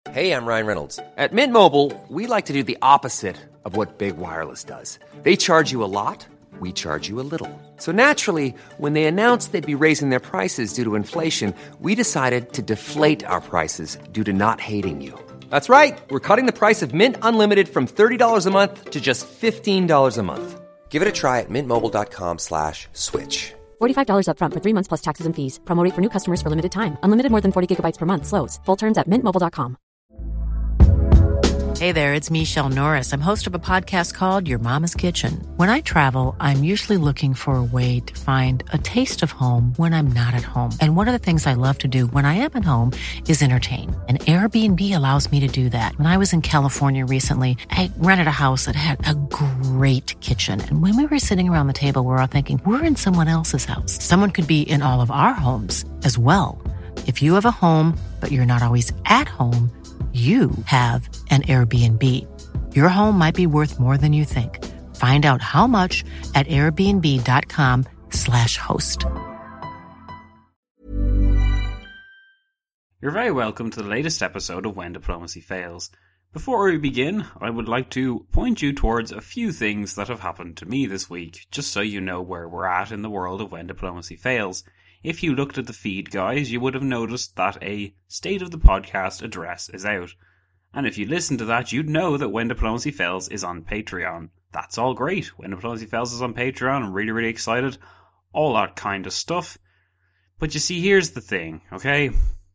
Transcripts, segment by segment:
Hey, I'm Ryan Reynolds. At Mint Mobile, we like to do the opposite of what Big Wireless does. They charge you a lot, we charge you a little. So naturally, when they announced they'd be raising their prices due to inflation, we decided to deflate our prices due to not hating you. That's right. We're cutting the price of Mint Unlimited from $30 a month to just $15 a month. Give it a try at mintmobile.com/switch. $45 up front for 3 months plus taxes and fees. Promo rate for new customers for limited time. Unlimited more than 40 gigabytes per month. Slows full terms at mintmobile.com. Hey there, it's Michelle Norris. I'm host of a podcast called Your Mama's Kitchen. When I travel, I'm usually looking for a way to find a taste of home when I'm not at home. And one of the things I love to do when I am at home is entertain. And Airbnb allows me to do that. When I was in California recently, I rented a house that had a great kitchen. And when we were sitting around the table, we're all thinking, we're in someone else's house. Someone could be in all of our homes as well. If you have a home, but you're not always at home, you have an Airbnb. Your home might be worth more than you think. Find out how much at airbnb.com/host. You're very welcome to the latest episode of When Diplomacy Fails. Before we begin, I would like to point you towards a few things that have happened to me this week, just so you know where we're at in the world of When Diplomacy Fails. If you looked at the feed, guys, you would have noticed that a State of the Podcast address is out. And if you listen to that, you'd know that When Diplomacy Fails is on Patreon. That's all great. When Diplomacy Fails is on Patreon. I'm really, really excited. All that kind of stuff. But you see, here's the thing, okay?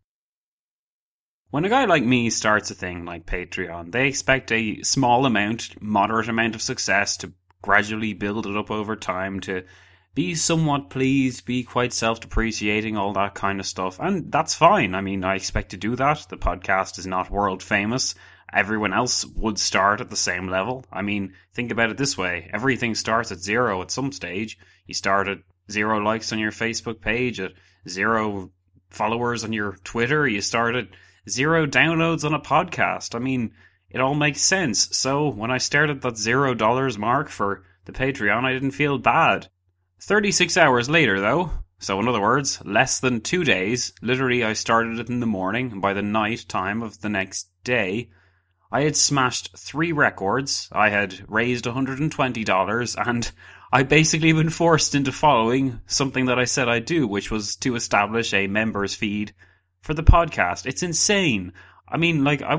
When a guy like me starts a thing like Patreon, they expect a small amount, moderate amount of success to gradually build it up over time, to be somewhat pleased, be quite self-depreciating, all that kind of stuff. And that's fine. I mean, I expect to do that. The podcast is not world famous. Everyone else would start at the same level. I mean, think about it this way. Everything starts at 0 at some stage. You start at 0 likes on your Facebook page, at 0 followers on your Twitter. You start at 0 downloads on a podcast. I mean, it all makes sense. So when I started that $0 mark for the Patreon, I didn't feel bad. 36 hours later, though, so in other words, less than 2 days, literally I started it in the morning, and by the night time of the next day, I had smashed 3 records, I had raised $120, and I'd basically been forced into following something that I said I'd do, which was to establish a members feed for the podcast. It's insane. I mean, like, I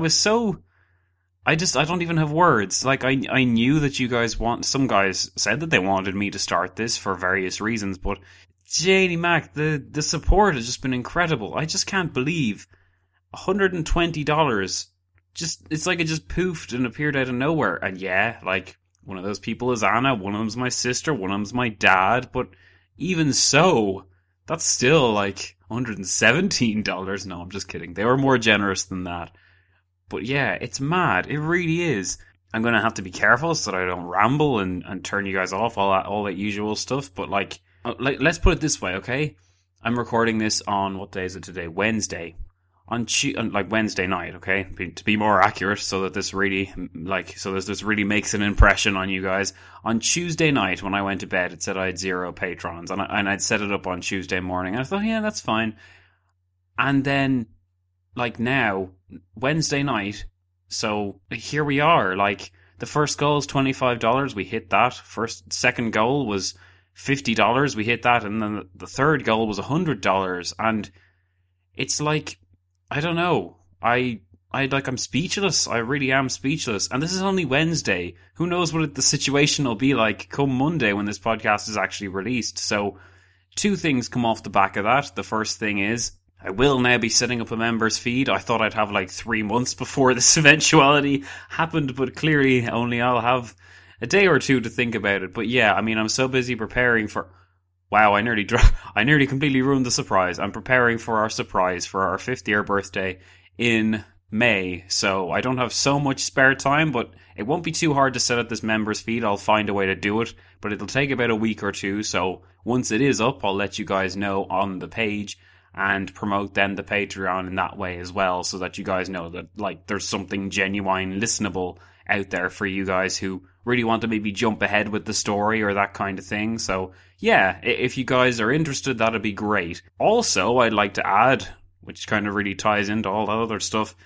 don't even have words. Like, I knew that you guys some guys said that they wanted me to start this for various reasons, but JD Mac, the support has just been incredible. I just can't believe $120. It's like it just poofed and appeared out of nowhere. And yeah, like, one of those people is Anna, one of them's my sister, one of them's my dad, but even so, that's still like $117. No, I'm just kidding. They were more generous than that. But yeah, it's mad. It really is. I'm going to have to be careful so that I don't ramble and turn you guys off, all that usual stuff. But like, let's put it this way, okay? I'm recording this on, what day is it today? Wednesday. On Wednesday night, okay? To be more accurate, so that this really, this really makes an impression on you guys. On Tuesday night, when I went to bed, it said I had 0 patrons. And I'd set it up on Tuesday morning. And I thought, yeah, that's fine. And then, like now, Wednesday night, so here we are. Like, the first goal is $25, we hit that. Second goal was $50, we hit that, and then the third goal was $100. And it's like, I don't know. I'm speechless. I really am speechless. And this is only Wednesday. Who knows what the situation will be like come Monday when this podcast is actually released. So 2 things come off the back of that. The first thing is, I will now be setting up a members feed. I thought I'd have like 3 months before this eventuality happened, but clearly only I'll have a day or 2 to think about it. But yeah, I mean, I'm so busy preparing for... Wow, I nearly completely ruined the surprise. I'm preparing for our surprise for our 5th year birthday in May. So I don't have so much spare time, but it won't be too hard to set up this members feed. I'll find a way to do it, but it'll take about a week or 2. So once it is up, I'll let you guys know on the page and promote then the Patreon in that way as well, so that you guys know that, like, there's something genuine listenable out there for you guys who really want to maybe jump ahead with the story or that kind of thing. So yeah, if you guys are interested, that'd be great. Also, I'd like to add, which kind of really ties into all that other stuff,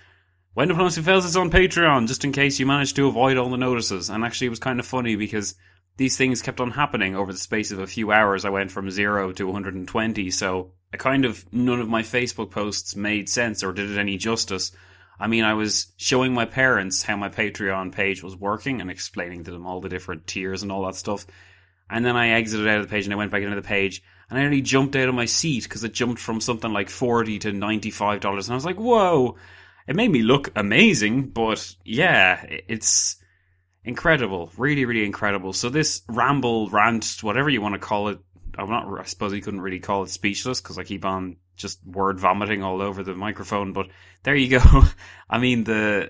When Diplomacy Fails is on Patreon, just in case you managed to avoid all the notices. And actually, it was kind of funny because these things kept on happening over the space of a few hours. I went from 0 to 120, so none of my Facebook posts made sense or did it any justice. I mean, I was showing my parents how my Patreon page was working and explaining to them all the different tiers and all that stuff. And then I exited out of the page and I went back into the page and I nearly jumped out of my seat because it jumped from something like $40 to $95. And I was like, whoa! It made me look amazing, but yeah, it's incredible. Really, really incredible. So this ramble, rant, whatever you want to call it, I suppose you couldn't really call it speechless because I keep on just word vomiting all over the microphone, but there you go. I mean,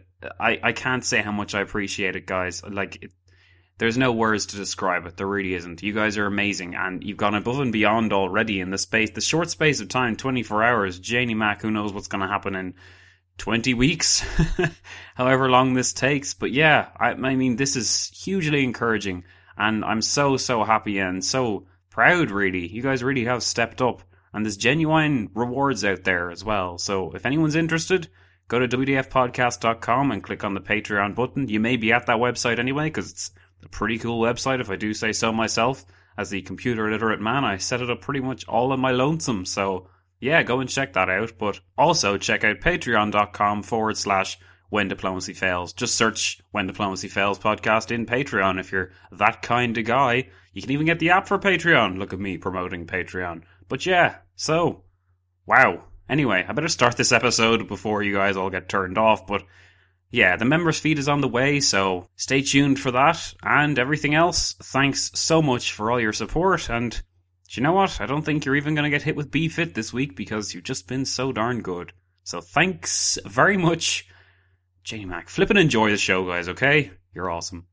I can't say how much I appreciate it, guys. There's no words to describe it. There really isn't. You guys are amazing, and you've gone above and beyond already in the short space of time, 24 hours. Janie Mac, who knows what's going to happen in 20 weeks, however long this takes. But yeah, I mean, this is hugely encouraging, and I'm so happy and so proud, really. You guys really have stepped up, and there's genuine rewards out there as well. So if anyone's interested, go to wdfpodcast.com and click on the Patreon button. You may be at that website anyway, because it's a pretty cool website, if I do say so myself. As the computer literate man, I set it up pretty much all on my lonesome, so yeah, go and check that out. But also check out patreon.com/When Diplomacy Fails. Just search When Diplomacy Fails podcast in Patreon if you're that kind of guy. You can even get the app for Patreon. Look at me promoting Patreon. But yeah, so, wow. Anyway, I better start this episode before you guys all get turned off. But yeah, the members feed is on the way, so stay tuned for that. And everything else, thanks so much for all your support. And do you know what? I don't think you're even going to get hit with BFIT this week because you've just been so darn good. So thanks very much, Janie Mac. Flip and enjoy the show, guys, okay? You're awesome.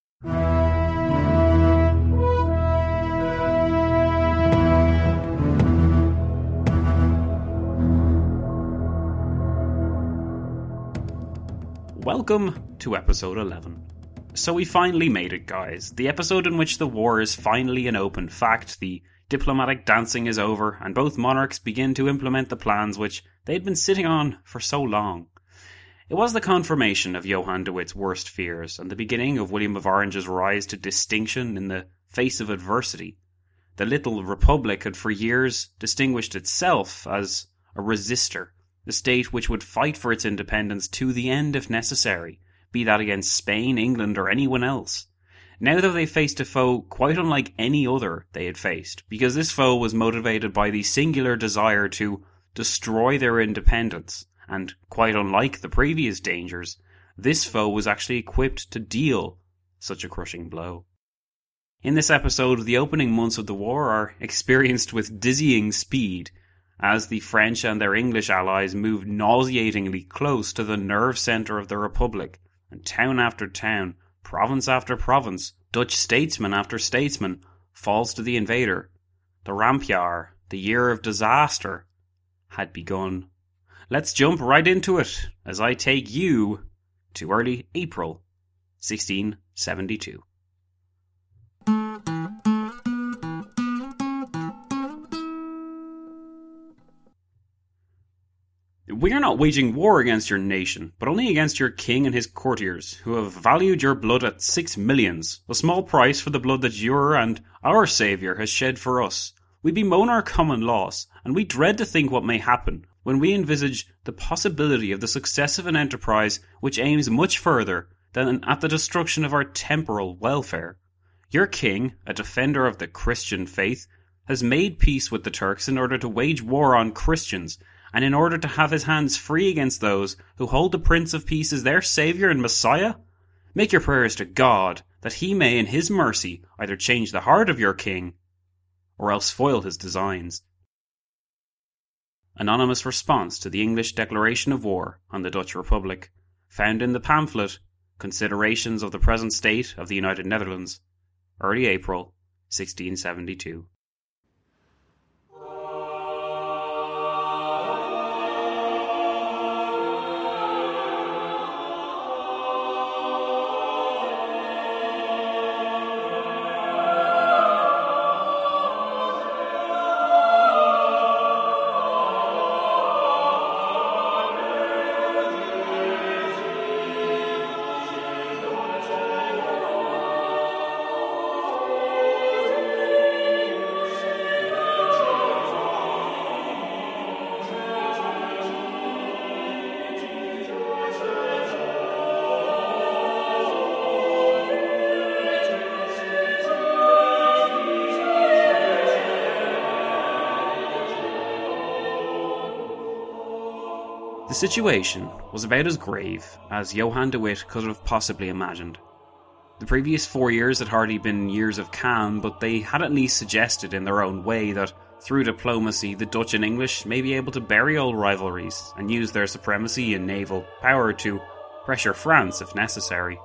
Welcome to episode 11. So we finally made it, guys. The episode in which the war is finally an open fact, the diplomatic dancing is over, and both monarchs begin to implement the plans which they'd been sitting on for so long. It was the confirmation of Johann de Witt's worst fears, and the beginning of William of Orange's rise to distinction in the face of adversity. The little republic had for years distinguished itself as a resistor, the state which would fight for its independence to the end if necessary, be that against Spain, England, or anyone else. Now though they faced a foe quite unlike any other they had faced, because this foe was motivated by the singular desire to destroy their independence, and quite unlike the previous dangers, this foe was actually equipped to deal such a crushing blow. In this episode, the opening months of the war are experienced with dizzying speed, as the French and their English allies move nauseatingly close to the nerve centre of the Republic, and town after town, province after province, Dutch statesman after statesman, falls to the invader. The Rampjaar, the year of disaster, had begun. Let's jump right into it, as I take you to early April 1672. We are not waging war against your nation, but only against your king and his courtiers, who have valued your blood at 6 millions, a small price for the blood that your and our saviour has shed for us. We bemoan our common loss, and we dread to think what may happen when we envisage the possibility of the success of an enterprise which aims much further than at the destruction of our temporal welfare. Your king, a defender of the Christian faith, has made peace with the Turks in order to wage war on Christians, and in order to have his hands free against those who hold the Prince of Peace as their Saviour and Messiah? Make your prayers to God, that he may in his mercy either change the heart of your king, or else foil his designs. Anonymous response to the English declaration of war on the Dutch Republic, found in the pamphlet Considerations of the Present State of the United Netherlands, early April 1672. The situation was about as grave as Johan de Witt could have possibly imagined. The previous 4 years had hardly been years of calm, but they had at least suggested in their own way that through diplomacy the Dutch and English may be able to bury old rivalries and use their supremacy and naval power to pressure France if necessary.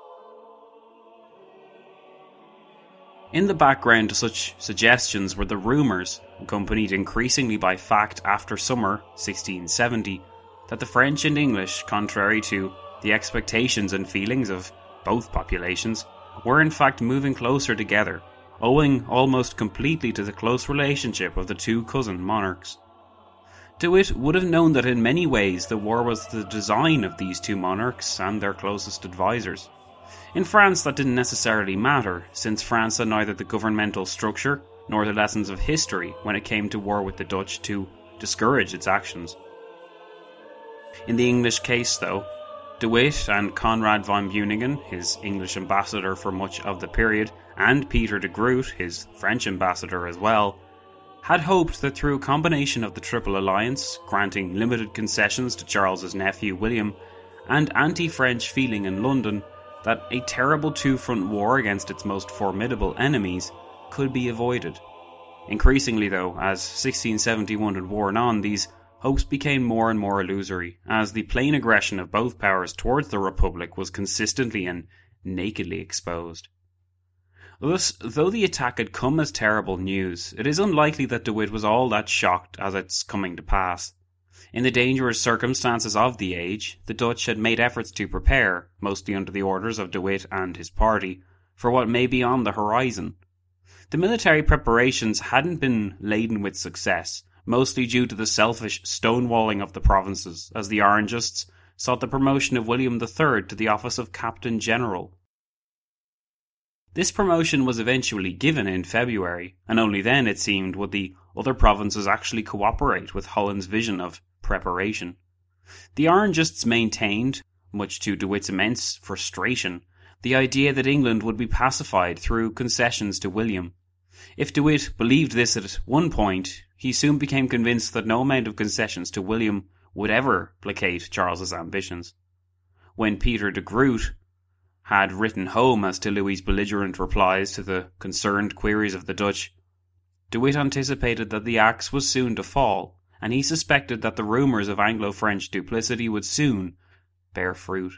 In the background to such suggestions were the rumours, accompanied increasingly by fact after summer 1670, that the French and English, contrary to the expectations and feelings of both populations, were in fact moving closer together, owing almost completely to the close relationship of the two cousin monarchs. De Witt would have known that in many ways the war was the design of these two monarchs and their closest advisors. In France that didn't necessarily matter, since France had neither the governmental structure nor the lessons of history when it came to war with the Dutch to discourage its actions. In the English case, though, De Witt and Conrad von Beuningen, his English ambassador for much of the period, and Peter de Groot, his French ambassador as well, had hoped that through a combination of the Triple Alliance, granting limited concessions to Charles's nephew William, and anti-French feeling in London, that a terrible two-front war against its most formidable enemies could be avoided. Increasingly, though, as 1671 had worn on, these hopes became more and more illusory, as the plain aggression of both powers towards the Republic was consistently and nakedly exposed. Thus, though the attack had come as terrible news, it is unlikely that De Witt was all that shocked as it's coming to pass. In the dangerous circumstances of the age, the Dutch had made efforts to prepare, mostly under the orders of De Witt and his party, for what may be on the horizon. The military preparations hadn't been laden with success, mostly due to the selfish stonewalling of the provinces, as the Orangists sought the promotion of William III to the office of Captain General. This promotion was eventually given in February, and only then, it seemed, would the other provinces actually cooperate with Holland's vision of preparation. The Orangists maintained, much to De Witt's immense frustration, the idea that England would be pacified through concessions to William. If De Witt believed this at one point, he soon became convinced that no amount of concessions to William would ever placate Charles's ambitions. When Peter de Groot had written home as to Louis's belligerent replies to the concerned queries of the Dutch, De Witt anticipated that the axe was soon to fall, and he suspected that the rumours of Anglo-French duplicity would soon bear fruit.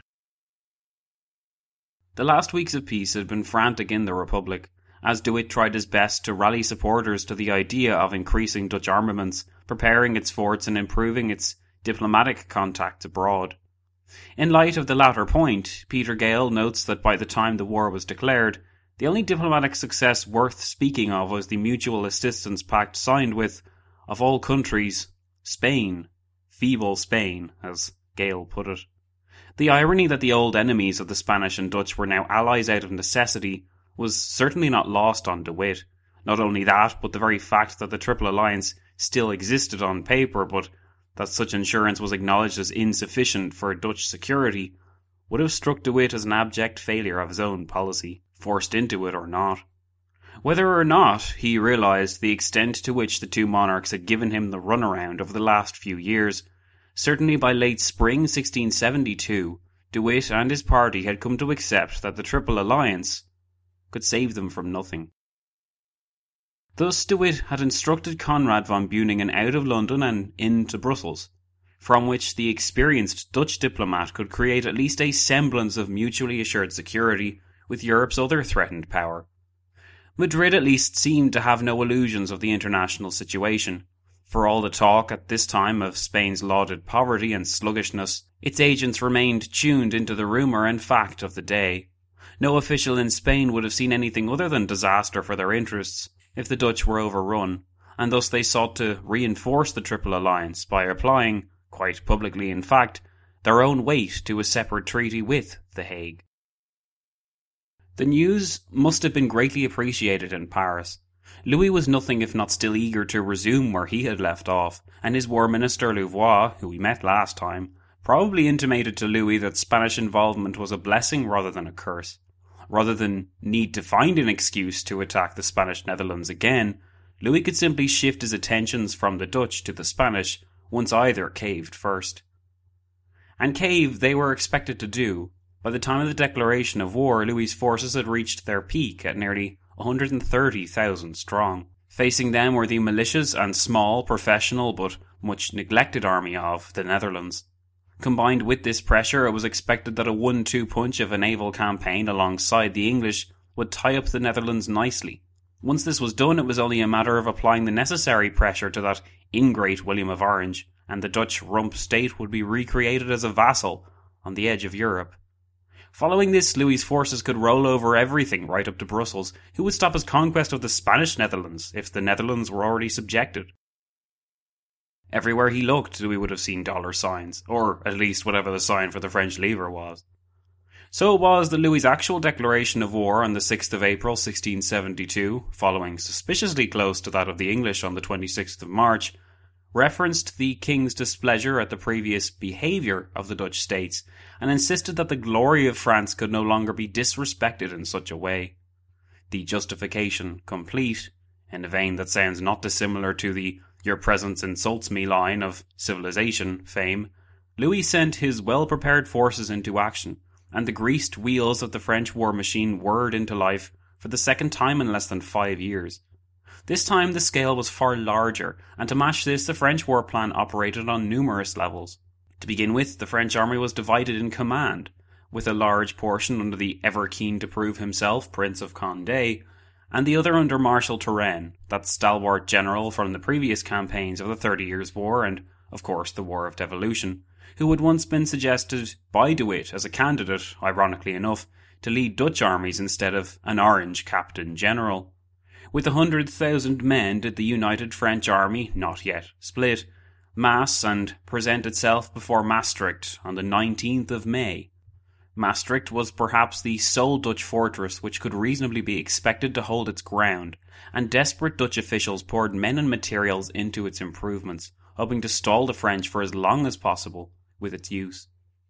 The last weeks of peace had been frantic in the Republic, as De Witt tried his best to rally supporters to the idea of increasing Dutch armaments, preparing its forts and improving its diplomatic contacts abroad. In light of the latter point, Peter Gale notes that by the time the war was declared, the only diplomatic success worth speaking of was the Mutual Assistance Pact signed with, of all countries, Spain. Feeble Spain, as Gale put it. The irony that the old enemies of the Spanish and Dutch were now allies out of necessity was certainly not lost on De Witt. Not only that, but the very fact that the Triple Alliance still existed on paper, but that such insurance was acknowledged as insufficient for Dutch security, would have struck De Witt as an abject failure of his own policy, forced into it or not. Whether or not he realised the extent to which the two monarchs had given him the runaround over the last few years, certainly by late spring 1672, De Witt and his party had come to accept that the Triple Alliance could save them from nothing. Thus De Witt had instructed Conrad von Beuningen out of London and into Brussels, from which the experienced Dutch diplomat could create at least a semblance of mutually assured security with Europe's other threatened power. Madrid at least seemed to have no illusions of the international situation. For all the talk at this time of Spain's lauded poverty and sluggishness, its agents remained tuned into the rumour and fact of the day. No official in Spain would have seen anything other than disaster for their interests if the Dutch were overrun, and thus they sought to reinforce the Triple Alliance by applying, quite publicly in fact, their own weight to a separate treaty with The Hague. The news must have been greatly appreciated in Paris. Louis was nothing if not still eager to resume where he had left off, and his War Minister Louvois, who we met last time, probably intimated to Louis that Spanish involvement was a blessing rather than a curse. Rather than need to find an excuse to attack the Spanish Netherlands again, Louis could simply shift his attentions from the Dutch to the Spanish once either caved first. And cave they were expected to do. By the time of the declaration of war, Louis's forces had reached their peak at nearly 130,000 strong. Facing them were the militias and small, professional but much neglected army of the Netherlands. Combined with this pressure, it was expected that a 1-2 punch of a naval campaign alongside the English would tie up the Netherlands nicely. Once this was done, it was only a matter of applying the necessary pressure to that ingrate William of Orange, and the Dutch rump state would be recreated as a vassal on the edge of Europe. Following this, Louis's forces could roll over everything right up to Brussels. Who would stop his conquest of the Spanish Netherlands if the Netherlands were already subjected? Everywhere he looked, Louis would have seen dollar signs, or at least whatever the sign for the French livre was. So it was that Louis's actual declaration of war on the 6th of April 1672, following suspiciously close to that of the English on the 26th of March, referenced the king's displeasure at the previous behaviour of the Dutch states, and insisted that the glory of France could no longer be disrespected in such a way. The justification complete, in a vein that sounds not dissimilar to the "your presence insults me" line of civilization fame, Louis sent his well-prepared forces into action, and the greased wheels of the French war machine whirred into life for the second time in less than 5 years. This time the scale was far larger, and to match this the French war plan operated on numerous levels. To begin with, the French army was divided in command, with a large portion under the ever-keen-to-prove himself Prince of Condé, and the other under Marshal Turenne, that stalwart general from the previous campaigns of the 30 Years' War and, of course, the War of Devolution, who had once been suggested by De Witt as a candidate, ironically enough, to lead Dutch armies instead of an Orange Captain General. With 100,000 men did the united French army, not yet split, mass and present itself before Maastricht on the 19th of May. Maastricht was perhaps the sole Dutch fortress which could reasonably be expected to hold its ground, and desperate Dutch officials poured men and materials into its improvements, hoping to stall the French for as long as possible with its use.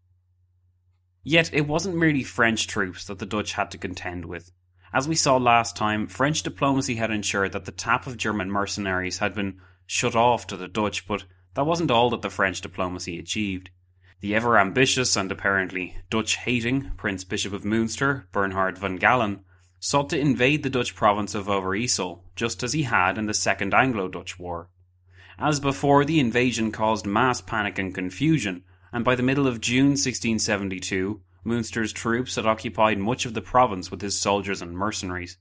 Yet it wasn't merely French troops that the Dutch had to contend with. As we saw last time, French diplomacy had ensured that the tap of German mercenaries had been shut off to the Dutch, but that wasn't all that the French diplomacy achieved. The ever-ambitious and apparently Dutch-hating Prince Bishop of Münster, Bernhard von Galen, sought to invade the Dutch province of Overijssel, just as he had in the Second Anglo-Dutch War. As before, the invasion caused mass panic and confusion, and by the middle of June 1672, Münster's troops had occupied much of the province with his soldiers and mercenaries.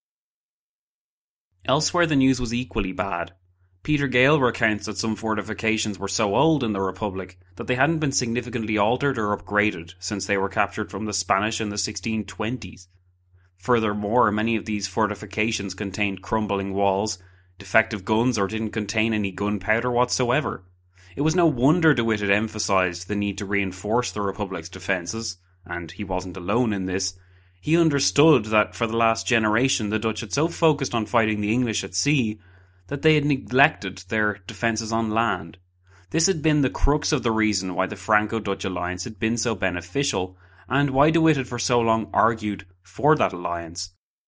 Elsewhere the news was equally bad. Peter Gale recounts that some fortifications were so old in the Republic that they hadn't been significantly altered or upgraded since they were captured from the Spanish in the 1620s. Furthermore, many of these fortifications contained crumbling walls, defective guns, or didn't contain any gunpowder whatsoever. It was no wonder De Witt had emphasised the need to reinforce the Republic's defences, and he wasn't alone in this. He understood that for the last generation the Dutch had so focused on fighting the English at sea that they had neglected their defences on land. This had been the crux of the reason why the Franco-Dutch alliance had been so beneficial, and why De Witt had for so long argued for that alliance.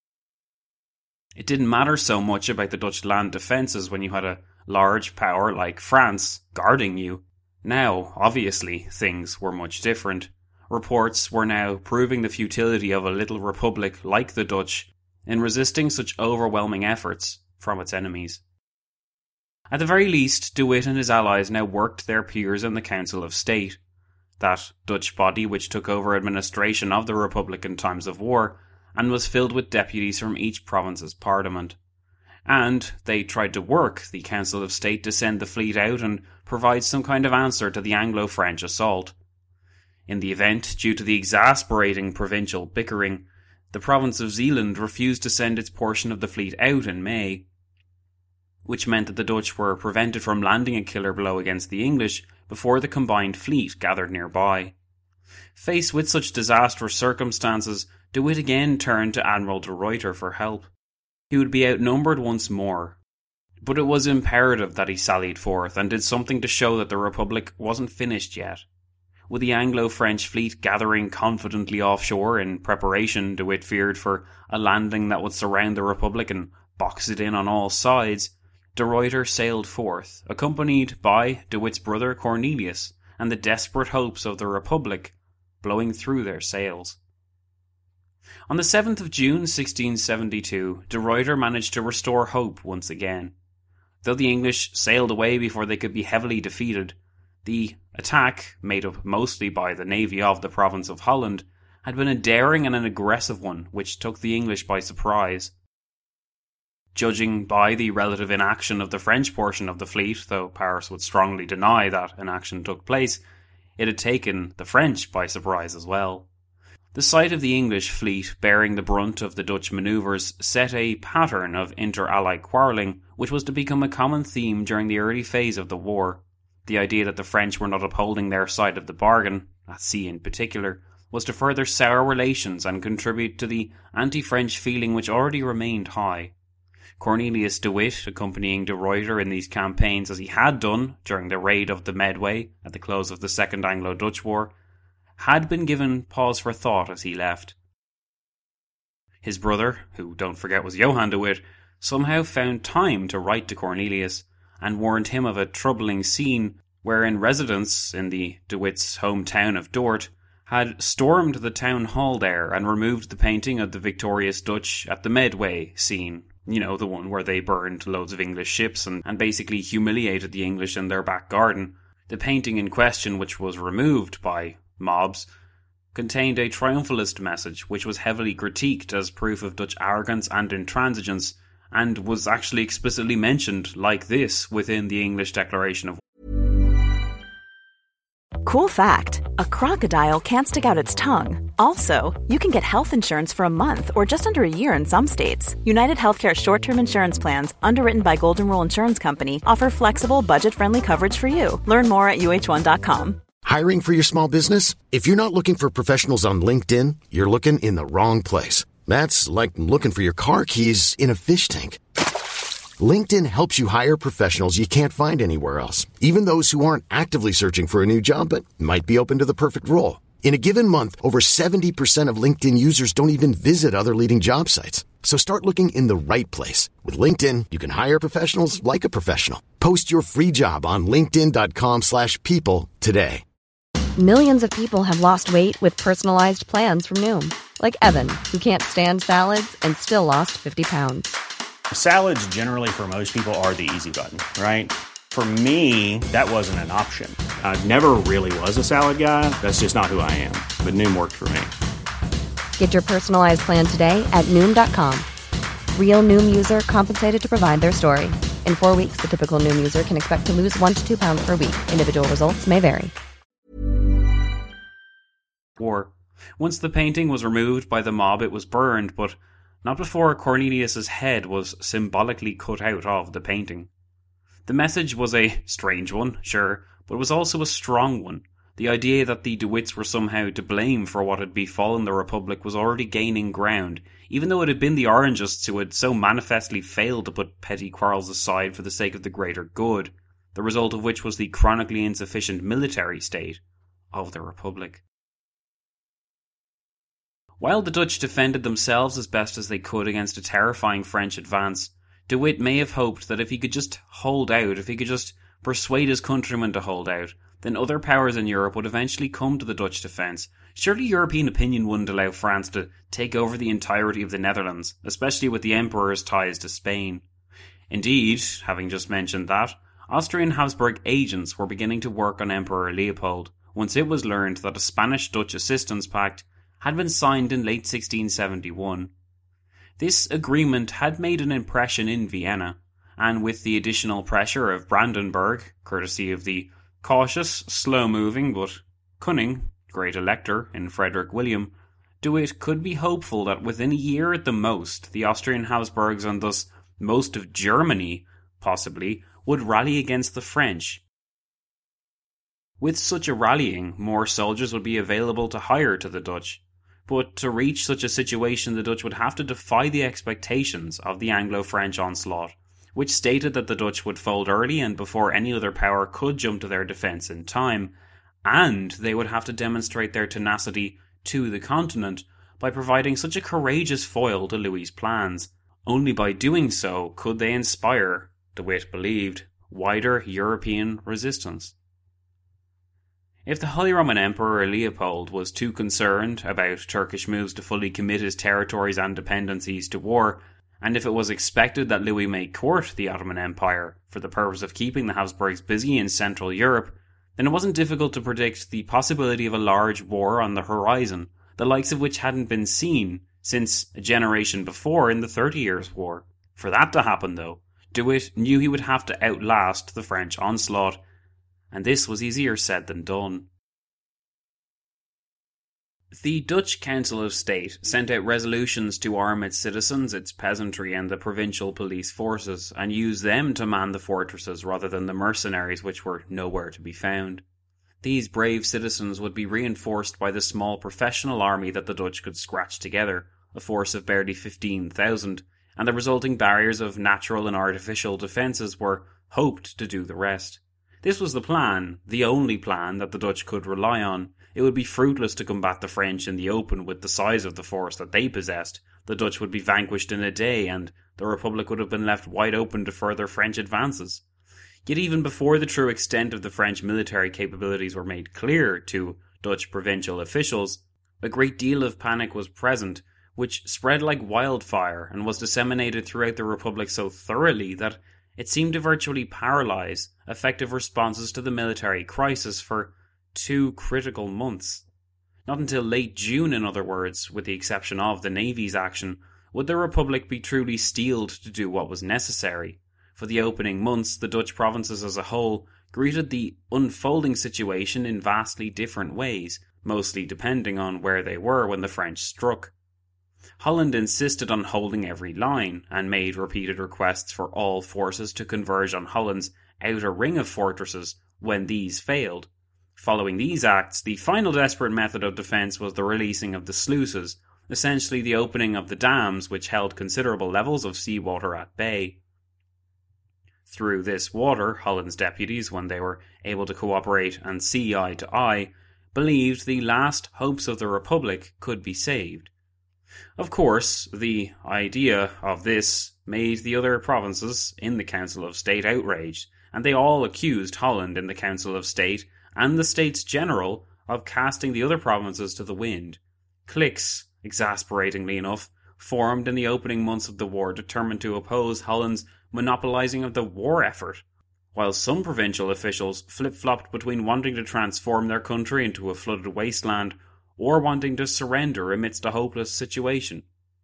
It didn't matter so much about the Dutch land defences when you had a large power like France guarding you. Now, obviously, things were much different. Reports were now proving the futility of a little republic like the Dutch in resisting such overwhelming efforts from its enemies. At the very least, De Witt and his allies now worked their peers in the Council of State, that Dutch body which took over administration of the Republic in times of war, and was filled with deputies from each province's parliament. And they tried to work the Council of State to send the fleet out and provide some kind of answer to the Anglo-French assault. In the event, due to the exasperating provincial bickering, the province of Zeeland refused to send its portion of the fleet out in May, which meant that the Dutch were prevented from landing a killer blow against the English before the combined fleet gathered nearby. Faced with such disastrous circumstances, De Witt again turned to Admiral de Ruyter for help. He would be outnumbered once more, but it was imperative that he sallied forth and did something to show that the Republic wasn't finished yet. With the Anglo-French fleet gathering confidently offshore in preparation, De Witt feared, for a landing that would surround the Republic and box it in on all sides, de Ruyter sailed forth, accompanied by De Witt's brother Cornelius, and the desperate hopes of the Republic blowing through their sails. On the 7th of June 1672, de Ruyter managed to restore hope once again. Though the English sailed away before they could be heavily defeated, the attack, made up mostly by the navy of the province of Holland, had been a daring and an aggressive one which took the English by surprise. Judging by the relative inaction of the French portion of the fleet, though Paris would strongly deny that inaction took place, it had taken the French by surprise as well. The sight of the English fleet bearing the brunt of the Dutch manoeuvres set a pattern of inter-allied quarrelling which was to become a common theme during the early phase of the war. The idea that the French were not upholding their side of the bargain, at sea in particular, was to further sour relations and contribute to the anti-French feeling which already remained high. Cornelius de Witt, accompanying de Ruyter in these campaigns as he had done during the raid of the Medway at the close of the Second Anglo-Dutch War, had been given pause for thought as he left. His brother, who don't forget was Johann de Witt, somehow found time to write to Cornelius and warned him of a troubling scene wherein residents in the de Witt's hometown of Dort had stormed the town hall there and removed the painting of the victorious Dutch at the Medway scene. You know, the one where they burned loads of English ships and basically humiliated the English in their back garden. The painting in question, which was removed by mobs, contained a triumphalist message which was heavily critiqued as proof of Dutch arrogance and intransigence, and was actually explicitly mentioned like this within the English Declaration of Cool fact, a crocodile can't stick out its tongue. Also, you can get health insurance for a month or just under a year in some states. United Healthcare short-term insurance plans, underwritten by Golden Rule Insurance Company, offer flexible, budget-friendly coverage for you. Learn more at uh1.com. Hiring for your small business? If you're not looking for professionals on LinkedIn, you're looking in the wrong place. That's like looking for your car keys in a fish tank. LinkedIn helps you hire professionals you can't find anywhere else, even those who aren't actively searching for a new job but might be open to the perfect role. In a given month, over 70% of LinkedIn users don't even visit other leading job sites. So start looking in the right place. With LinkedIn, you can hire professionals like a professional. Post your free job on linkedin.com/people today. Millions of people have lost weight with personalized plans from Noom. Like Evan, who can't stand salads and still lost 50 pounds. Salads generally for most people are the easy button, right? For me, that wasn't an option. I never really was a salad guy. That's just not who I am. But Noom worked for me. Get your personalized plan today at Noom.com. Real Noom user compensated to provide their story. In 4 weeks, the typical Noom user can expect to lose 1 to 2 pounds per week. Individual results may vary. war. Once the painting was removed by the mob, it was burned, but not before Cornelius's head was symbolically cut out of the painting. The message was a strange one, sure, but it was also a strong one. The idea that the De Witts were somehow to blame for what had befallen the Republic was already gaining ground, even though it had been the Orangists who had so manifestly failed to put petty quarrels aside for the sake of the greater good, the result of which was the chronically insufficient military state of the Republic. While the Dutch defended themselves as best as they could against a terrifying French advance, De Witt may have hoped that if he could just hold out, if he could just persuade his countrymen to hold out, then other powers in Europe would eventually come to the Dutch defence. Surely European opinion wouldn't allow France to take over the entirety of the Netherlands, especially with the Emperor's ties to Spain. Indeed, having just mentioned that, Austrian Habsburg agents were beginning to work on Emperor Leopold, once it was learned that a Spanish-Dutch assistance pact had been signed in late 1671. This agreement had made an impression in Vienna, and with the additional pressure of Brandenburg, courtesy of the cautious, slow-moving, but cunning Great Elector in Frederick William, De Witt could be hopeful that within a year at the most, the Austrian Habsburgs and thus most of Germany, possibly, would rally against the French. With such a rallying, more soldiers would be available to hire to the Dutch. But to reach such a situation, the Dutch would have to defy the expectations of the Anglo-French onslaught, which stated that the Dutch would fold early and before any other power could jump to their defence in time, and they would have to demonstrate their tenacity to the continent by providing such a courageous foil to Louis's plans. Only by doing so could they inspire, De Witt believed, wider European resistance. If the Holy Roman Emperor Leopold was too concerned about Turkish moves to fully commit his territories and dependencies to war, and if it was expected that Louis may court the Ottoman Empire for the purpose of keeping the Habsburgs busy in Central Europe, then it wasn't difficult to predict the possibility of a large war on the horizon, the likes of which hadn't been seen since a generation before in the 30 Years' War. For that to happen, though, De Witt knew he would have to outlast the French onslaught, and this was easier said than done. The Dutch Council of State sent out resolutions to arm its citizens, its peasantry, and the provincial police forces, and used them to man the fortresses rather than the mercenaries which were nowhere to be found. These brave citizens would be reinforced by the small professional army that the Dutch could scratch together, a force of barely 15,000, and the resulting barriers of natural and artificial defences were hoped to do the rest. This was the plan, the only plan that the Dutch could rely on. It would be fruitless to combat the French in the open with the size of the force that they possessed. The Dutch would be vanquished in a day, and the Republic would have been left wide open to further French advances. Yet even before the true extent of the French military capabilities were made clear to Dutch provincial officials, a great deal of panic was present, which spread like wildfire and was disseminated throughout the Republic so thoroughly that it seemed to virtually paralyse effective responses to the military crisis for 2 critical months. Not until late June, in other words, with the exception of the Navy's action, would the Republic be truly steeled to do what was necessary. For the opening months, the Dutch provinces as a whole greeted the unfolding situation in vastly different ways, mostly depending on where they were when the French struck. Holland insisted on holding every line, and made repeated requests for all forces to converge on Holland's outer ring of fortresses when these failed. Following these acts, the final desperate method of defence was the releasing of the sluices, essentially the opening of the dams which held considerable levels of seawater at bay. Through this water, Holland's deputies, when they were able to cooperate and see eye to eye, believed the last hopes of the Republic could be saved. Of course, the idea of this made the other provinces in the Council of State outraged, and they all accused Holland in the Council of State and the States General of casting the other provinces to the wind. Cliques, exasperatingly enough, formed in the opening months of the war determined to oppose Holland's monopolising of the war effort, while some provincial officials flip-flopped between wanting to transform their country into a flooded wasteland or wanting to surrender amidst a hopeless situation.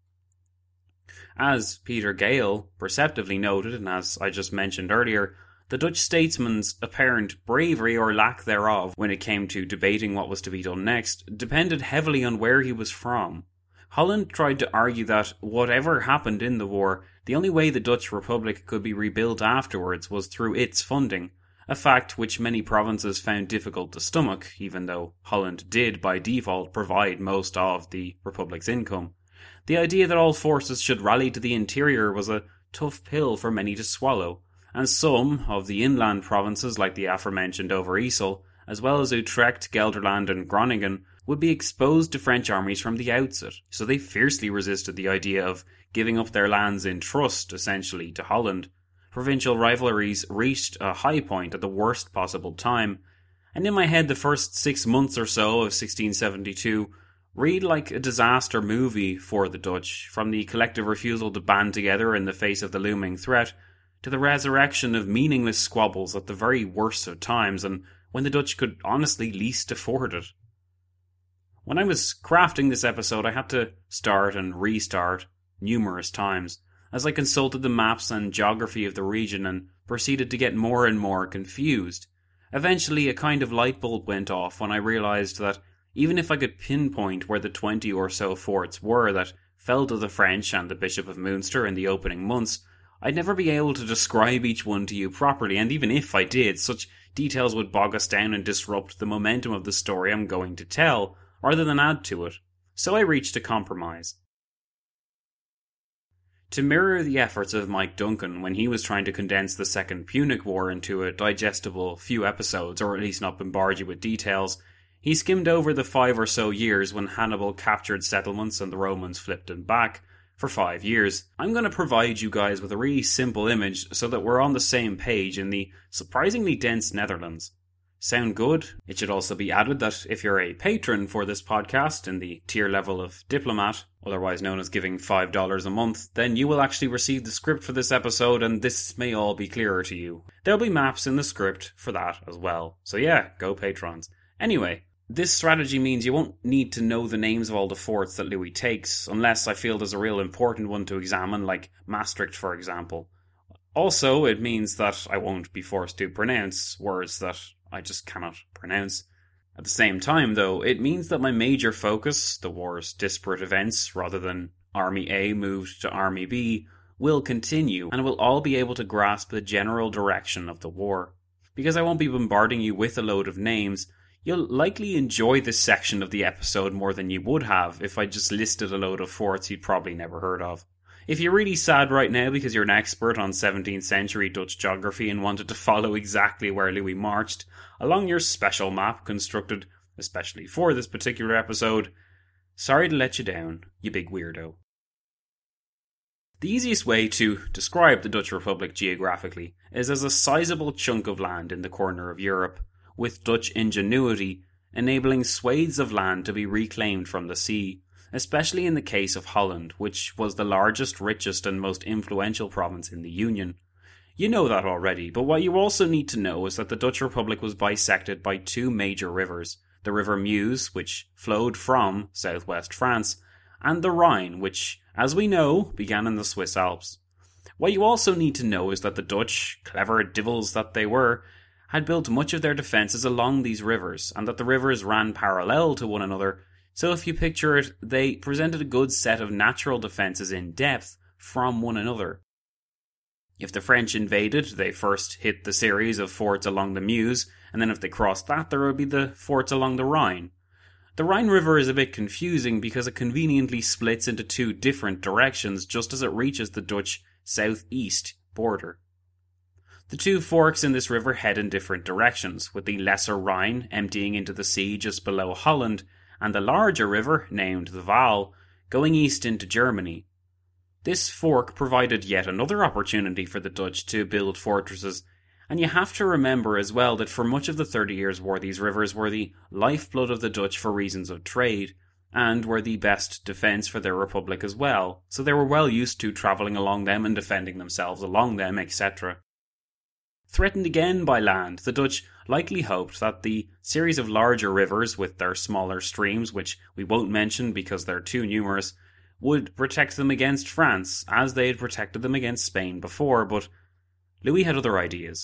As Peter Gale perceptively noted, and as I just mentioned earlier, the Dutch statesman's apparent bravery or lack thereof when it came to debating what was to be done next depended heavily on where he was from. Holland tried to argue that whatever happened in the war, the only way the Dutch Republic could be rebuilt afterwards was through its funding, a fact which many provinces found difficult to stomach, even though Holland did by default provide most of the Republic's income. The idea that all forces should rally to the interior was a tough pill for many to swallow, and some of the inland provinces like the aforementioned Overijssel, as well as Utrecht, Gelderland and Groningen, would be exposed to French armies from the outset, so they fiercely resisted the idea of giving up their lands in trust, essentially, to Holland. Provincial rivalries reached a high point at the worst possible time, and in my head the first 6 months or so of 1672 read like a disaster movie for the Dutch, from the collective refusal to band together in the face of the looming threat, to the resurrection of meaningless squabbles at the very worst of times, and when the Dutch could honestly least afford it. When I was crafting this episode, I had to start and restart numerous times, as I consulted the maps and geography of the region and proceeded to get more and more confused. Eventually, a kind of light bulb went off when I realised that even if I could pinpoint where the 20 or so forts were that fell to the French and the Bishop of Münster in the opening months, I'd never be able to describe each one to you properly, and even if I did, such details would bog us down and disrupt the momentum of the story I'm going to tell, rather than add to it. So I reached a compromise. To mirror the efforts of Mike Duncan when he was trying to condense the Second Punic War into a digestible few episodes, or at least not bombard you with details, he skimmed over the 5 or so years when Hannibal captured settlements and the Romans flipped them back for 5 years. I'm going to provide you guys with a really simple image so that we're on the same page in the surprisingly dense Netherlands. Sound good? It should also be added that if you're a patron for this podcast in the tier level of Diplomat, otherwise known as giving $5 a month, then you will actually receive the script for this episode, and this may all be clearer to you. There'll be maps in the script for that as well. So yeah, go patrons. Anyway, this strategy means you won't need to know the names of all the forts that Louis takes, unless I feel there's a real important one to examine, like Maastricht for example. Also, it means that I won't be forced to pronounce words that I just cannot pronounce. At the same time, though, it means that my major focus, the war's disparate events, rather than Army A moved to Army B, will continue, and will all be able to grasp the general direction of the war. Because I won't be bombarding you with a load of names, you'll likely enjoy this section of the episode more than you would have if I just listed a load of forts you'd probably never heard of. If you're really sad right now because you're an expert on 17th century Dutch geography and wanted to follow exactly where Louis marched along your special map constructed especially for this particular episode, sorry to let you down, you big weirdo. The easiest way to describe the Dutch Republic geographically is as a sizable chunk of land in the corner of Europe, with Dutch ingenuity enabling swathes of land to be reclaimed from the sea, especially in the case of Holland, which was the largest, richest and most influential province in the Union. You know that already, but what you also need to know is that the Dutch Republic was bisected by two major rivers, the River Meuse, which flowed from southwest France, and the Rhine, which, as we know, began in the Swiss Alps. What you also need to know is that the Dutch, clever divils that they were, had built much of their defences along these rivers, and that the rivers ran parallel to one another. So if you picture it, they presented a good set of natural defences in depth from one another. If the French invaded, they first hit the series of forts along the Meuse, and then if they crossed that, there would be the forts along the Rhine. The Rhine River is a bit confusing because it conveniently splits into two different directions just as it reaches the Dutch southeast border. The two forks in this river head in different directions, with the lesser Rhine emptying into the sea just below Holland, and the larger river, named the Waal, going east into Germany. This fork provided yet another opportunity for the Dutch to build fortresses, and you have to remember as well that for much of the 30 Years' War these rivers were the lifeblood of the Dutch for reasons of trade, and were the best defence for their republic as well, so they were well used to travelling along them and defending themselves along them, etc. Threatened again by land, the Dutch likely hoped that the series of larger rivers with their smaller streams, which we won't mention because they're too numerous, would protect them against France, as they had protected them against Spain before, but Louis had other ideas.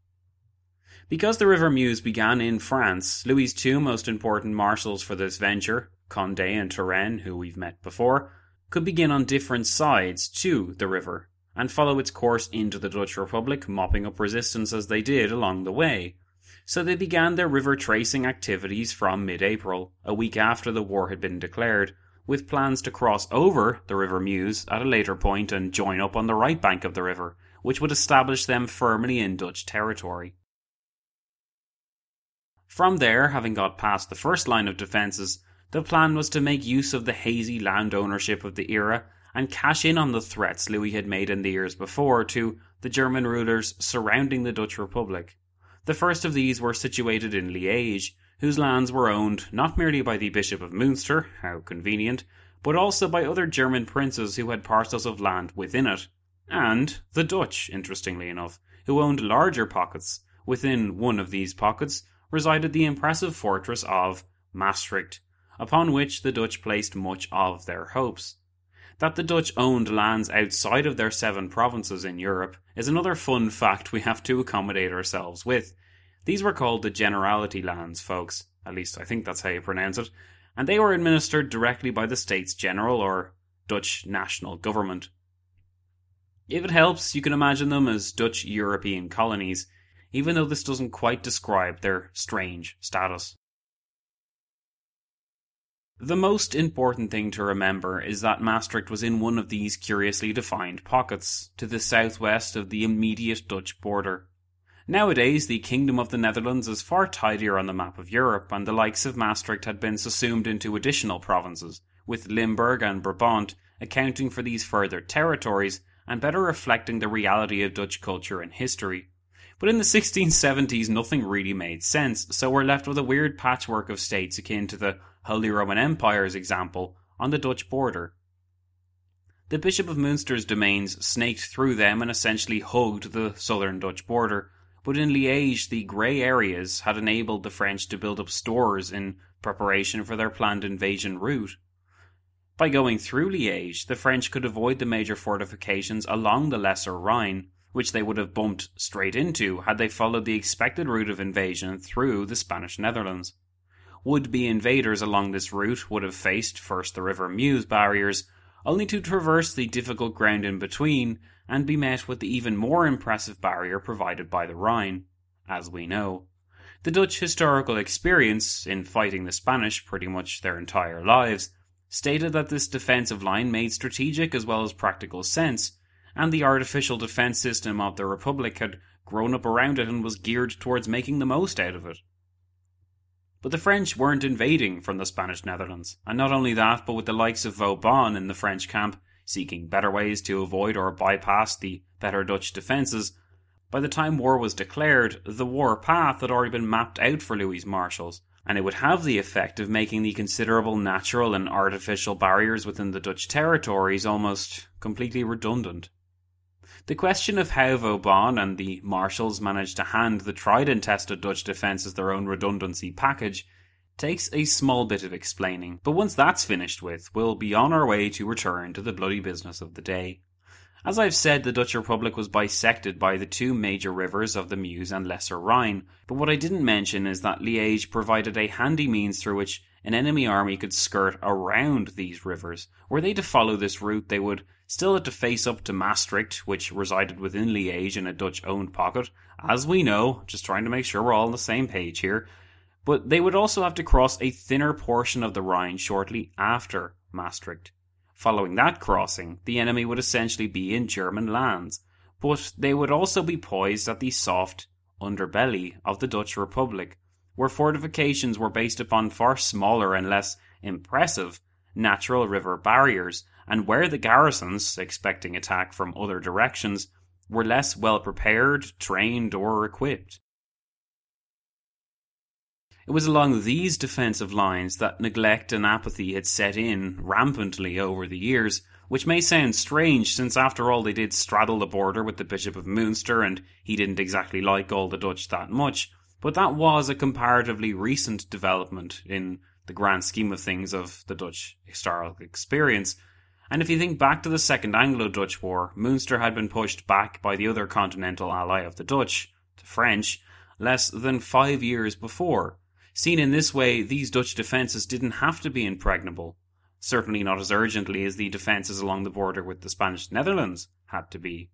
Because the River Meuse began in France, Louis's two most important marshals for this venture, Condé and Turenne, who we've met before, could begin on different sides to the river, and follow its course into the Dutch Republic, mopping up resistance as they did along the way. So they began their river tracing activities from mid-April, a week after the war had been declared, with plans to cross over the River Meuse at a later point and join up on the right bank of the river, which would establish them firmly in Dutch territory. From there, having got past the first line of defences, the plan was to make use of the hazy land ownership of the era and cash in on the threats Louis had made in the years before to the German rulers surrounding the Dutch Republic. The first of these were situated in Liège, whose lands were owned not merely by the Bishop of Münster, how convenient, but also by other German princes who had parcels of land within it, and the Dutch, interestingly enough, who owned larger pockets. Within one of these pockets resided the impressive fortress of Maastricht, upon which the Dutch placed much of their hopes. That the Dutch owned lands outside of their 7 provinces in Europe is another fun fact we have to accommodate ourselves with. These were called the Generality lands, folks. At least I think that's how you pronounce it. And they were administered directly by the States General, or Dutch national government. If it helps, you can imagine them as Dutch European colonies, even though this doesn't quite describe their strange status. The most important thing to remember is that Maastricht was in one of these curiously defined pockets, to the southwest of the immediate Dutch border. Nowadays, the Kingdom of the Netherlands is far tidier on the map of Europe, and the likes of Maastricht had been subsumed into additional provinces, with Limburg and Brabant accounting for these further territories and better reflecting the reality of Dutch culture and history. But in the 1670s, nothing really made sense, so we're left with a weird patchwork of states akin to the Holy Roman Empire's example on the Dutch border. The Bishop of Münster's domains snaked through them and essentially hugged the southern Dutch border, but in Liège the grey areas had enabled the French to build up stores in preparation for their planned invasion route. By going through Liège, the French could avoid the major fortifications along the Lesser Rhine, which they would have bumped straight into had they followed the expected route of invasion through the Spanish Netherlands. Would-be invaders along this route would have faced first the River Meuse barriers, only to traverse the difficult ground in between and be met with the even more impressive barrier provided by the Rhine, as we know. The Dutch historical experience, in fighting the Spanish pretty much their entire lives, stated that this defensive line made strategic as well as practical sense, and the artificial defence system of the Republic had grown up around it and was geared towards making the most out of it. But the French weren't invading from the Spanish Netherlands, and not only that, but with the likes of Vauban in the French camp seeking better ways to avoid or bypass the better Dutch defences, by the time war was declared, the war path had already been mapped out for Louis' marshals, and it would have the effect of making the considerable natural and artificial barriers within the Dutch territories almost completely redundant. The question of how Vauban and the marshals managed to hand the tried and tested Dutch defences their own redundancy package takes a small bit of explaining, but once that's finished with, we'll be on our way to return to the bloody business of the day. As I've said, the Dutch Republic was bisected by the two major rivers of the Meuse and Lesser Rhine, but what I didn't mention is that Liège provided a handy means through which an enemy army could skirt around these rivers. Were they to follow this route, they would still have to face up to Maastricht, which resided within Liège in a Dutch-owned pocket, as we know, just trying to make sure we're all on the same page here, but they would also have to cross a thinner portion of the Rhine shortly after Maastricht. Following that crossing, the enemy would essentially be in German lands, but they would also be poised at the soft underbelly of the Dutch Republic, where fortifications were based upon far smaller and less impressive natural river barriers, and where the garrisons, expecting attack from other directions, were less well prepared, trained, or equipped. It was along these defensive lines that neglect and apathy had set in rampantly over the years, which may sound strange since after all they did straddle the border with the Bishop of Münster and he didn't exactly like all the Dutch that much, but that was a comparatively recent development in the grand scheme of things of the Dutch historical experience. And if you think back to the Second Anglo-Dutch War, Münster had been pushed back by the other continental ally of the Dutch, the French, less than 5 years before. Seen in this way, these Dutch defences didn't have to be impregnable, certainly not as urgently as the defences along the border with the Spanish Netherlands had to be.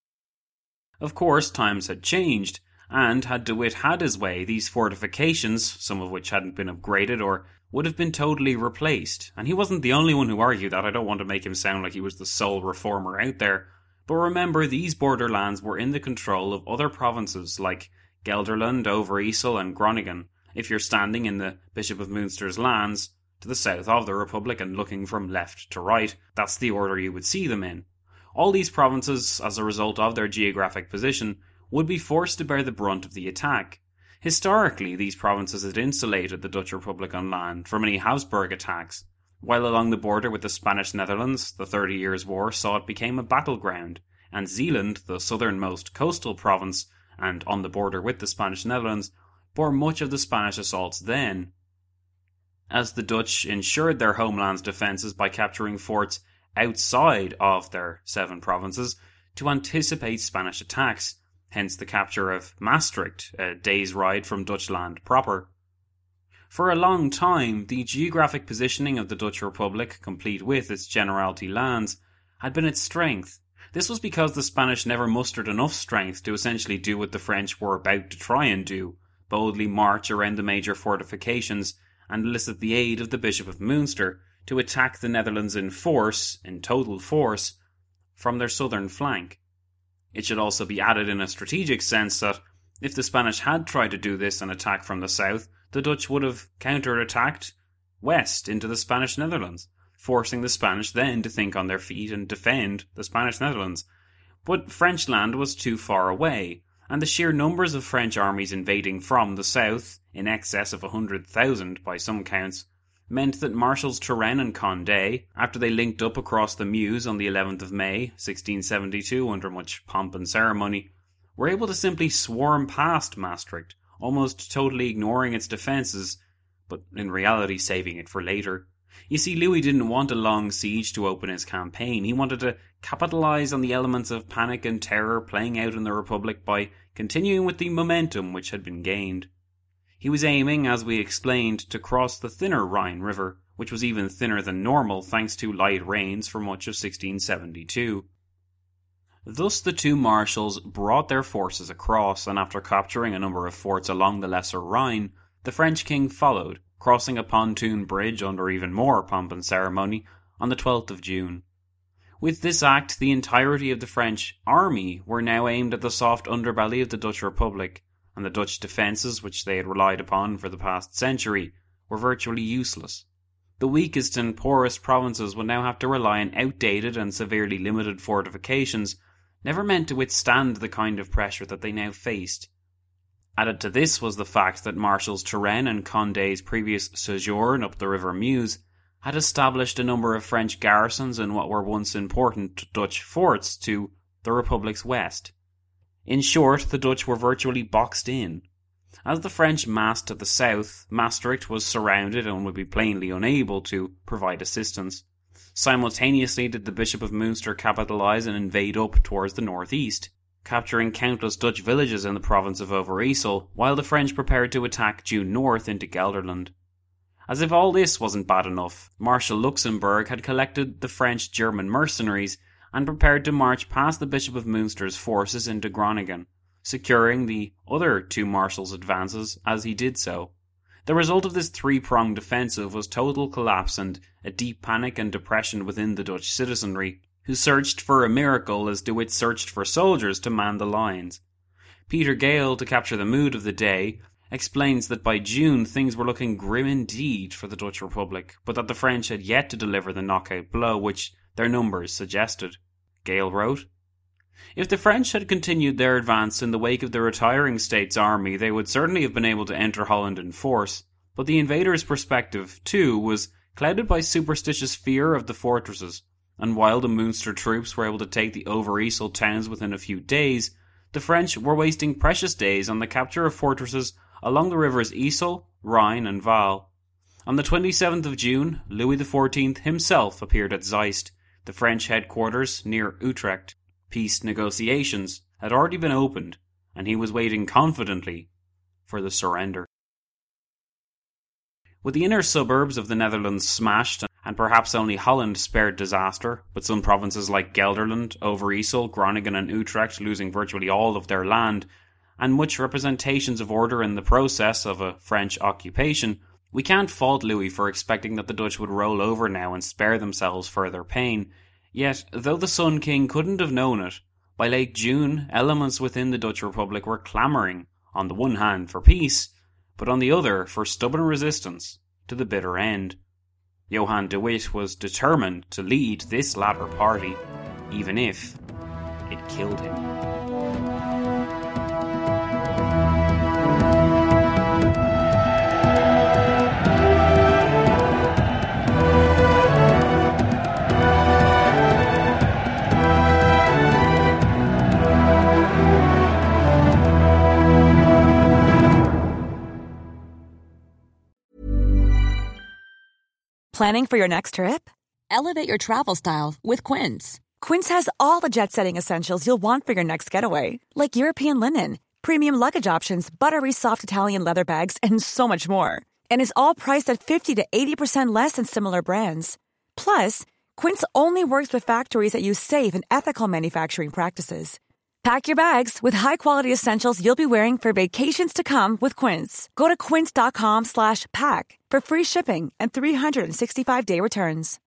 Of course, times had changed, and had De Witt had his way, these fortifications, some of which hadn't been upgraded or would have been totally replaced. And he wasn't the only one who argued that. I don't want to make him sound like he was the sole reformer out there. But remember, these borderlands were in the control of other provinces like Gelderland, Overijssel and Groningen. If you're standing in the Bishop of Münster's lands, to the south of the Republic and looking from left to right, that's the order you would see them in. All these provinces, as a result of their geographic position, would be forced to bear the brunt of the attack. Historically, these provinces had insulated the Dutch Republic on land from any Habsburg attacks, while along the border with the Spanish Netherlands, the 30 Years' War saw it became a battleground, and Zeeland, the southernmost coastal province, and on the border with the Spanish Netherlands, bore much of the Spanish assaults then, as the Dutch ensured their homeland's defences by capturing forts outside of their 7 provinces to anticipate Spanish attacks, hence the capture of Maastricht, a day's ride from Dutch land proper. For a long time, the geographic positioning of the Dutch Republic, complete with its Generality lands, had been its strength. This was because the Spanish never mustered enough strength to essentially do what the French were about to try and do, boldly march around the major fortifications and elicit the aid of the Bishop of Münster to attack the Netherlands in total force, from their southern flank. It should also be added in a strategic sense that if the Spanish had tried to do this and attack from the south, the Dutch would have counter-attacked west into the Spanish Netherlands, forcing the Spanish then to think on their feet and defend the Spanish Netherlands. But French land was too far away, and the sheer numbers of French armies invading from the south, in excess of 100,000 by some counts, meant that Marshals Turenne and Condé, after they linked up across the Meuse on the 11th of May, 1672, under much pomp and ceremony, were able to simply swarm past Maastricht, almost totally ignoring its defences, but in reality saving it for later. You see, Louis didn't want a long siege to open his campaign. He wanted to capitalise on the elements of panic and terror playing out in the Republic by continuing with the momentum which had been gained. He was aiming, as we explained, to cross the thinner Rhine River, which was even thinner than normal thanks to light rains for much of 1672. Thus the two marshals brought their forces across, and after capturing a number of forts along the Lesser Rhine, the French king followed, crossing a pontoon bridge under even more pomp and ceremony on the 12th of June. With this act, the entirety of the French army were now aimed at the soft underbelly of the Dutch Republic, and the Dutch defences, which they had relied upon for the past century, were virtually useless. The weakest and poorest provinces would now have to rely on outdated and severely limited fortifications, never meant to withstand the kind of pressure that they now faced. Added to this was the fact that Marshals Turenne and Condé's previous sojourn up the River Meuse had established a number of French garrisons in what were once important Dutch forts to the Republic's west. In short, the Dutch were virtually boxed in. As the French massed to the south, Maastricht was surrounded and would be plainly unable to provide assistance. Simultaneously did the Bishop of Münster capitalise and invade up towards the northeast, capturing countless Dutch villages in the province of Overijssel, while the French prepared to attack due north into Gelderland. As if all this wasn't bad enough, Marshal Luxemburg had collected the French-German mercenaries and prepared to march past the Bishop of Münster's forces into Groningen, securing the other two marshals' advances as he did so. The result of this three-pronged offensive was total collapse and a deep panic and depression within the Dutch citizenry, who searched for a miracle as De Witt searched for soldiers to man the lines. Peter Gale, to capture the mood of the day, explains that by June things were looking grim indeed for the Dutch Republic, but that the French had yet to deliver the knockout blow which their numbers suggested. Gale wrote, "If the French had continued their advance in the wake of the retiring States army, they would certainly have been able to enter Holland in force, but the invaders' perspective, too, was clouded by superstitious fear of the fortresses, and while the Münster troops were able to take the Overijssel towns within a few days, the French were wasting precious days on the capture of fortresses along the rivers Yssel, Rhine and Waal. On the 27th of June, Louis XIV himself appeared at Zeist, the French headquarters near Utrecht. Peace negotiations had already been opened, and he was waiting confidently for the surrender. With the inner suburbs of the Netherlands smashed, and perhaps only Holland spared disaster, but some provinces like Gelderland, Overijssel, Groningen and Utrecht losing virtually all of their land, and much representations of order in the process of a French occupation, we can't fault Louis for expecting that the Dutch would roll over now and spare themselves further pain. Yet, though the Sun King couldn't have known it, by late June, elements within the Dutch Republic were clamouring, on the one hand for peace, but on the other for stubborn resistance to the bitter end. Johan de Witt was determined to lead this latter party, even if it killed him. Planning for your next trip? Elevate your travel style with Quince. Quince has all the jet-setting essentials you'll want for your next getaway, like European linen, premium luggage options, buttery soft Italian leather bags, and so much more. And is all priced at 50 to 80% less than similar brands. Plus, Quince only works with factories that use safe and ethical manufacturing practices. Pack your bags with high-quality essentials you'll be wearing for vacations to come with Quince. Go to quince.com/pack for free shipping and 365-day returns.